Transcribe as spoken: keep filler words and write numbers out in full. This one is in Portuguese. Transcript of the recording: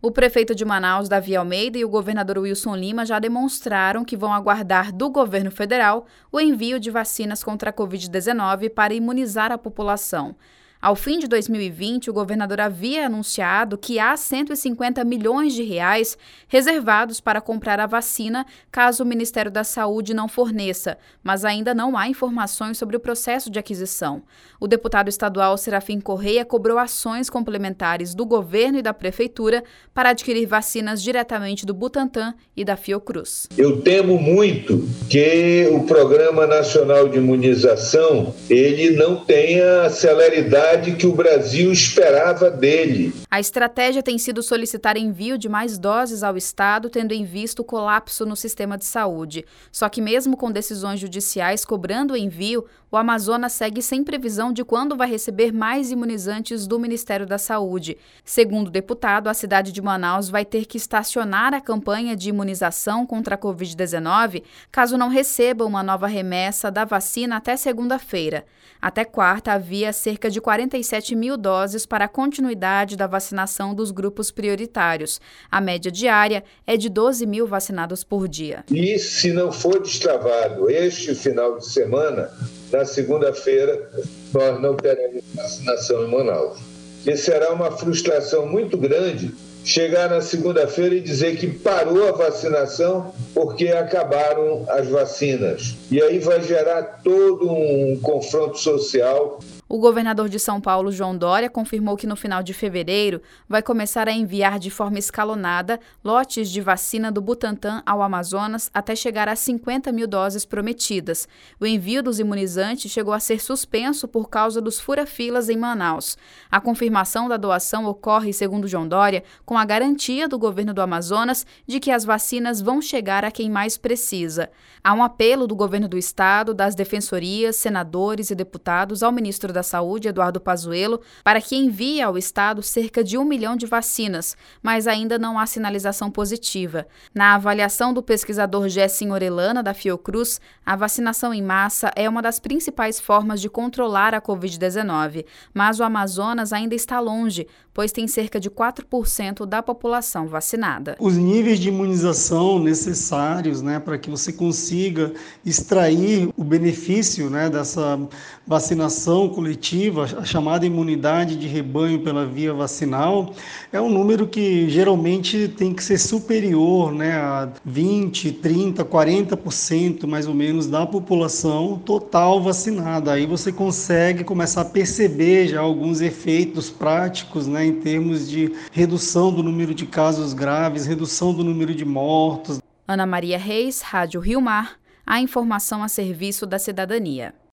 O prefeito de Manaus, Davi Almeida, e o governador Wilson Lima já demonstraram que vão aguardar do governo federal o envio de vacinas contra a covid dezenove para imunizar a população. Ao fim de dois mil e vinte, o governador havia anunciado que há cento e cinquenta milhões de reais reservados para comprar a vacina caso o Ministério da Saúde não forneça, mas ainda não há informações sobre o processo de aquisição. O deputado estadual Serafim Correia cobrou ações complementares do governo e da prefeitura para adquirir vacinas diretamente do Butantan e da Fiocruz. Eu temo muito que o Programa Nacional de Imunização ele não tenha a celeridade que o Brasil esperava dele. A estratégia tem sido solicitar envio de mais doses ao Estado, tendo em vista o colapso no sistema de saúde. Só que mesmo com decisões judiciais cobrando o envio, o Amazonas segue sem previsão de quando vai receber mais imunizantes do Ministério da Saúde. Segundo o deputado, a cidade de Manaus vai ter que estacionar a campanha de imunização contra a covid dezenove caso não receba uma nova remessa da vacina até segunda-feira. Até quarta, havia cerca de quarenta e sete mil doses para a continuidade da vacinação dos grupos prioritários. A média diária é de doze mil vacinados por dia. E se não for destravado este final de semana, na segunda-feira, nós não teremos vacinação em Manaus. E será uma frustração muito grande chegar na segunda-feira e dizer que parou a vacinação porque acabaram as vacinas. E aí vai gerar todo um confronto social. O governador de São Paulo, João Dória, confirmou que no final de fevereiro vai começar a enviar de forma escalonada lotes de vacina do Butantan ao Amazonas até chegar a cinquenta mil doses prometidas. O envio dos imunizantes chegou a ser suspenso por causa dos fura-filas em Manaus. A confirmação da doação ocorre, segundo João Dória, com a garantia do governo do Amazonas de que as vacinas vão chegar a quem mais precisa. Há um apelo do governo do estado, das defensorias, senadores e deputados ao ministro da Saúde, Eduardo Pazuello, para que envie ao estado cerca de um milhão de vacinas, mas ainda não há sinalização positiva. Na avaliação do pesquisador Gessin Orellana, da Fiocruz, a vacinação em massa é uma das principais formas de controlar a covid dezenove, mas o Amazonas ainda está longe, pois tem cerca de quatro por cento da população vacinada. Os níveis de imunização necessários, né, para que você consiga extrair o benefício, né, dessa vacinação coletiva, a chamada imunidade de rebanho pela via vacinal, é um número que geralmente tem que ser superior, né, a vinte, trinta, quarenta por cento mais ou menos da população total vacinada. Aí você consegue começar a perceber já alguns efeitos práticos, né, em termos de redução do número de casos graves, redução do número de mortos. Ana Maria Reis, Rádio Rio Mar, a informação a serviço da cidadania.